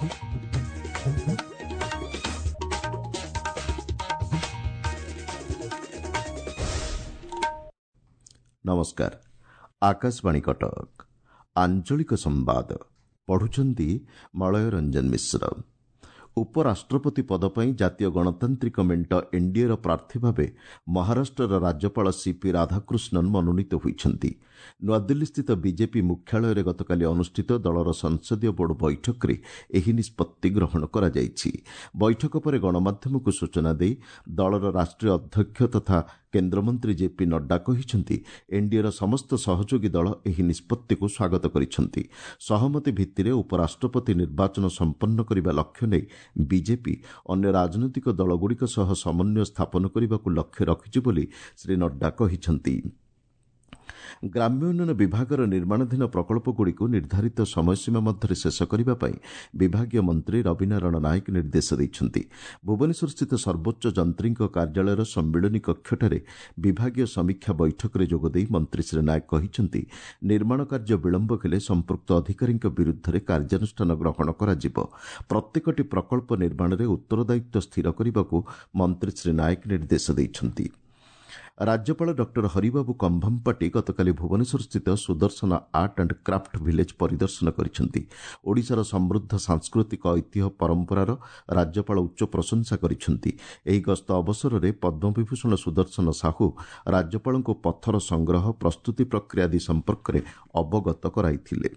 नमस्कार। आकाशवाणी कटक आंचलिक संवाद पढ़ुचंदी मलय रंजन मिश्र। उपराष्ट्रपति पद पर जातीय गणतांत्रिक मेंट एनडीएर प्रार्थी भाव महाराष्ट्र राज्यपाल सीपी राधाकृष्णन मनोनीत होइछंती। नुआदिल्लीस्थित बीजेपी मुख्यालय गतकाली अनुष्ठित दलर संसदीय बोर्ड बैठक में एही निष्पत्ति ग्रहण करा जायछि। बैठक पर गणमाध्यम को सूचना दे दलर राष्ट्रीय अध्यक्ष तथा केन्द्रमंत्री जेपी नड्डा कहिछंती एनडीएर समस्त सहयोगी दल एही निष्पत्ति को स्वागत करिछंती। सहमति भित्तिरे उपराष्ट्रपति निर्वाचन संपन्न करिबा लक्ष्य नै बीजेपी अन्य राजनैतिक दलगुड़िक सह समन्वय स्थापन करने लक्ष्य रखिछि बोली श्री नड्डा कहिछंती। ग्राम्य उन्नयन विभागर निर्माणाधीन प्रकल्पगुड़िक निर्धारित समयसीमा मध्य शेष करने विभागीय मंत्री रविनारायण नायक निर्देश देइछंती। भुवनेश्वर स्थित सर्वोच्च जंत्री कार्यालय सम्मिलनी कक्षठारे विभागीय समीक्षा बैठक में जोगदे मंत्री श्री नायक कहिछंती निर्माण कार्य विलंब हेले संपृक्त अधिकारी विरुद्ध में कार्यानुष्ठान ग्रहण कराजिब। प्रत्येकटी प्रकल्प निर्माण में उत्तरदायित्व स्थिर करने को मंत्री श्री नायक निर्देश देइछंती। राज्यपाल डॉक्टर हरिबाबू कंभमपाटी गतकाली भुवनेश्वर स्थित Sudarshan art and craft village परिदर्शन करिसेंती। ओडिशार समृद्ध सांस्कृतिक ऐतिह्य परंपरार राज्यपाल उच्च प्रशंसा करिसेंती। एही गस्त अवसर में पद्मविभूषण सुदर्शन साहू राज्यपाल को पत्थर संग्रह प्रस्तुति प्रक्रिया आदि संपर्क में अवगत कराइथिले।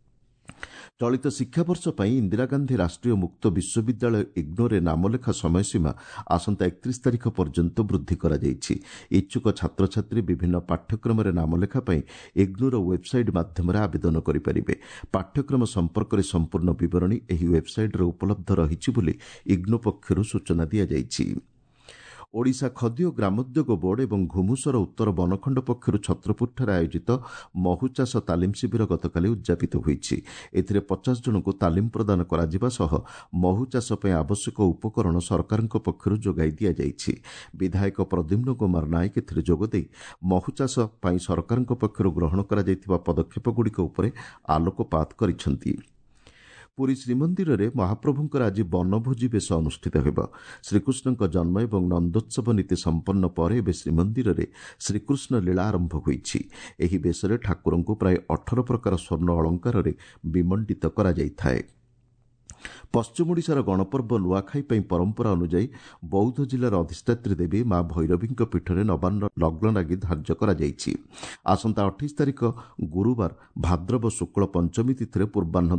चलित शिक्षावर्ष पर इंदिरा गांधी राष्ट्रीय मुक्त विश्वविद्यालय इग्नोरे नामलेखा समयसीमा आसंता 31 तारिख पर्यंत वृद्धि करा जायछि। इच्छुक छात्र छात्री विभिन्न पाठ्यक्रम नामलेखा पर इग्नोर वेबसाइट माध्यम आवेदन करेंगे। पाठ्यक्रम संपर्क में संपूर्ण विवरणी एही वेबसाइट उपलब्ध रही बोली इग्नो पक्षर सूचना दी जायछि। ओडिशा खदी और ग्रामोद्योग बोर्ड एवं घुमुसर उत्तर बनखंड पक्षर छत्रपुरଠାରେ आयोजित महु चाष तालीम शिविर गतकाली उद्यापित होइछि। एथिरे 50 जन को तालीम प्रदान कराजिबा सह महु चाष पय आवश्यक उपकरण सरकारक पक्षर जोगाई दिया जाइछि। विधायक प्रद्युम्न कुमार नायक एथिरे जोगदे महु चाष पय सरकारक पक्षर ग्रहण करा जायतिबा पदक्षेपगुड़िक उपरे आलोकपात करिसेंती। पुरी श्रीमंदिर में महाप्रभुंकर आज बनभोजी बेश अनुष्ठित होब। श्रीकृष्ण जन्म एवं नंदोत्सव नीति संपन्न पर एवं श्रीमंदिर में श्रीकृष्ण लीला आरंभ होइछि। एही बेशरे ठाकुर को प्राय 18 प्रकार स्वर्ण अलंकार विमंडित करा जाइथाए। पश्चिम ओडिशार गणपर्व नुआखाई परंपरा अनुଯାयी बौद्ध जिलार अधिष्ठात्री देवी मां भैरवी पीठरे नवान्न लग्न लगी धार्य करा जाइछि। आसंता 28 तारिख गुरुवार भाद्रव शुक्ल पंचमी तिथि पूर्वाह्न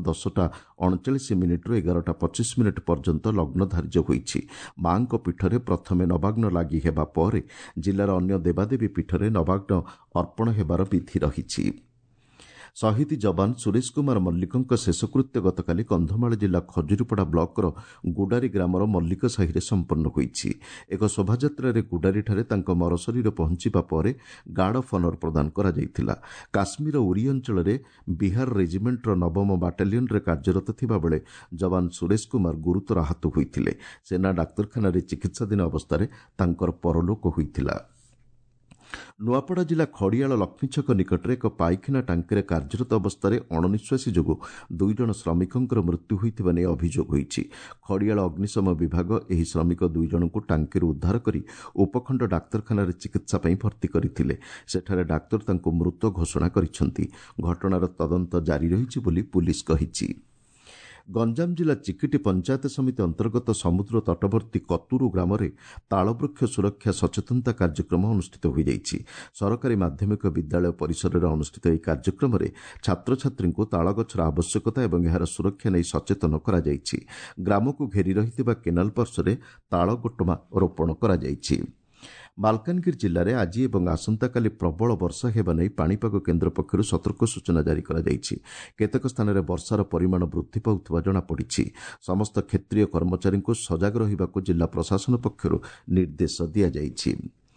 10:39 रु 11:25 पर्यंत लग्न धार्य होइछि। मां पीठरे प्रथमे नवाग्न लागि हेबा पर जिलार अन्य देवादेवी पीठरे नवाग्न अर्पण हेबार विधि रहिछि। शहीद जवान सुरेश कुमार मल्लिक शेषकृत्य गतकाली कंधमाल जिला खजुरीपड़ा ब्लॉकर गुडारी ग्रामर मल्लिक साहि संपन्न होइछि। एक शोभायात्रा गुडारीठारे तांको मरशरीर पहुंचीबा पर गार्ड ऑफ ऑनर प्रदान करा जायतिला। काश्मीर उरी अंचल में बिहार रेजिमेंटर 9म बाटालियन रे कार्यरत थिबा बेले जवान सुरेश कुमार गुरुतर आहत होइथिले। सेना डाक्तरखाना रे चिकित्साधीन अवस्था तांकर परलोक होइथिला। नुआपड़ा जिला खड़ियाल लक्ष्मीछक निकट में एक पाइखाना टांकी कार्यरत अवस्था अणनिश्वासी जोगु 2 जन श्रमिकों मृत्यु होइथिबा नै अभियोग होइछि। खड़ियाल अग्निशम विभाग एही श्रमिक 2 जन को टांकी उद्धार करी उपखंड डाक्तरखाना चिकित्सा पई भर्ती करथिले। सेठारे डाक्तर तांको मृत घोषणा करिसेंती। घटनार तदंत जारी रहिछि बोली पुलिस कहिछि। गंजाम जिला चिकिटी पंचायत समिति अंतर्गत समुद्र तटवर्ती कतुरु ग्राम में तालवृक्ष सुरक्षा सचेतनता कार्यक्रम अनुष्ठित हो जाइछि। सरकारी माध्यमिक विद्यालय परिसर में अनुष्ठित यह कार्यक्रम में छात्र छात्री को ताल गछर आवश्यकता और यार सुरक्षा नहीं सचेतन करा जाइछि। ग्राम को घेरी रही केनाल पार्श्व ताल गोटमा रोपण करा जाइछि। मालकानगिरी जिले में आज और आसंताकाली प्रबल वर्षा हेबा नै पाणीपाग केन्द्र पक्षर सतर्क सूचना जारी करा जाइछि। केतेक स्थान में वर्षार परिमाण वृद्धि पाउथिबा जଣାपड़िछि। समस्त क्षेत्रीय कर्मचारी को सजग रहिबाकु जिला प्रशासन पक्षर निर्देश दिया जाइछि।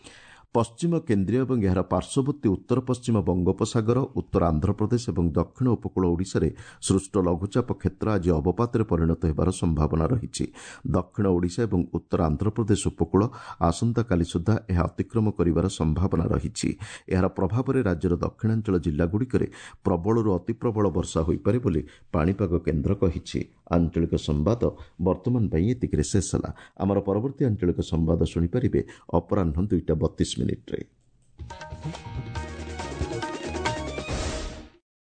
ପଶ୍ଚିମ କେନ୍ଦ୍ରୀୟ ଏବଂ ଏହାର ପାର୍ଶ୍ୱବର୍ତ୍ତୀ ଉତ୍ତର ପଶ୍ଚିମ ବଙ୍ଗୋପସାଗର, ଉତ୍ତର ଆନ୍ଧ୍ରପ୍ରଦେଶ ଏବଂ ଦକ୍ଷିଣ ଉପକୂଳ ଓଡ଼ିଶାରେ ସୃଷ୍ଟ ଲଘୁଚାପ କ୍ଷେତ୍ର ଆଜି ଅବପାତରେ ପରିଣତ ହେବାର ସମ୍ଭାବନା ରହିଛି। ଦକ୍ଷିଣ ଓଡ଼ିଶା ଏବଂ ଉତ୍ତର ଆନ୍ଧ୍ରପ୍ରଦେଶ ଉପକୂଳ ଆସନ୍ତାକାଲି ସୁଦ୍ଧା ଏହା ଅତିକ୍ରମ କରିବାର ସମ୍ଭାବନା ରହିଛି। ଏହାର ପ୍ରଭାବରେ ରାଜ୍ୟର ଦକ୍ଷିଣାଞ୍ଚଳ ଜିଲ୍ଲାଗୁଡ଼ିକରେ ପ୍ରବଳରୁ ଅତି ପ୍ରବଳ ବର୍ଷା ହୋଇପାରେ ବୋଲି ପାଣିପାଗ କେନ୍ଦ୍ର କହିଛି। ଆଞ୍ଚଳିକ ସମ୍ବାଦ ବର୍ତ୍ତମାନ ପାଇଁ ଏତିକିରେ ଶେଷ ହେଲା। ଆମର ପରବର୍ତ୍ତୀ ଆଞ୍ଚଳିକ ସମ୍ବାଦ ଶୁଣିପାରିବେ ଅପରାହ୍ନ 2:32 ମିନିଟ୍ରେ।